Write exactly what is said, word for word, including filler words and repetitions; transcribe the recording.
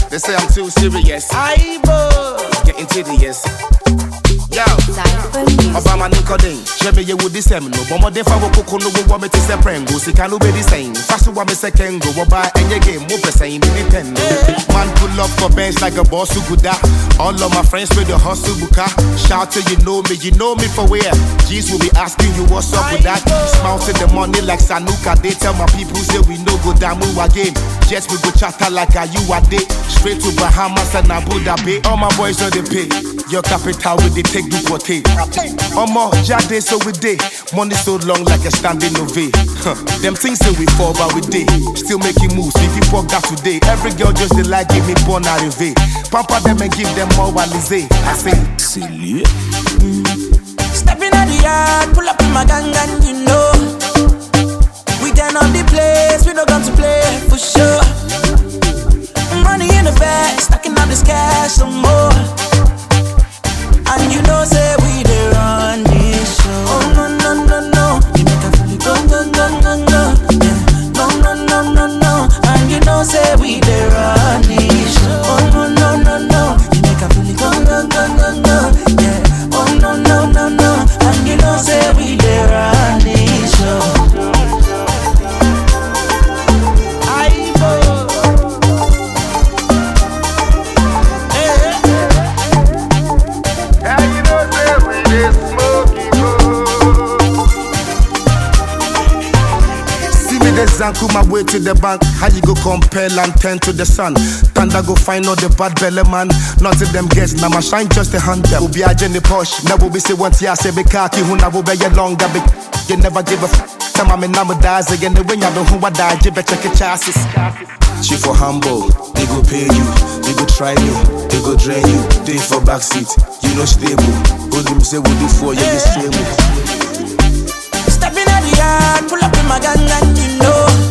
They say I'm too serious. I boy, getting tedious. Yo, Obama Nicodine, Jemmy, you would dissemble. Bomber de Favo no woman to say prango. See, can be the same. Fast one second go by and your game move the same. Nintendo. Man pull up for bench like a boss who good. All of my friends with the hustle buka. Shout till you know me, you know me for where. G's will be asking you what's up with that. Smile to the money like Sanuka. They tell my people say we no go down move again. Just we go chatter like a you a day. Straight to Bahamas and Abu Dhabi. All my boys know they pay. Your capital with the take do quote. Omo, jade so we day. Money so long like a standing ovation. Huh. Them things say we fall but we day. Still making moves. If you fuck that today, every girl just they like give me born arrive. Pamper them and give them more walize. I say, silly. Mm. Stepping at the yard, pull up in my gang and you know we turn on the place, we don't come to play for sure. Money in the bag, stacking up this cash some more. And you know say we dey run this show. Oh no no no no, you make a fully go go go go go. Yeah. No no no no no, and you know say we dey run this show. Oh no no no no, you make a fully go go go go go. Yeah. Oh no no no no, and you know say we dey run this show. Zanku my way to the bank. How you go compel and turn to the sun? Thunder go find all the bad belly man. Not to them guess, now my shine just a hand. Will be a Jenny Posh. Never be say once ya say be khaki. Who never be a longer big. You never give a f. Time I'm in number dies again. The way you know who I die. You better check your chassis. She for humble. They go pay you. They go try you. They go drain you. They for backseat. You know stable. What them say we do for you? This stable. Stepping at the yard, pull up in my gang and you know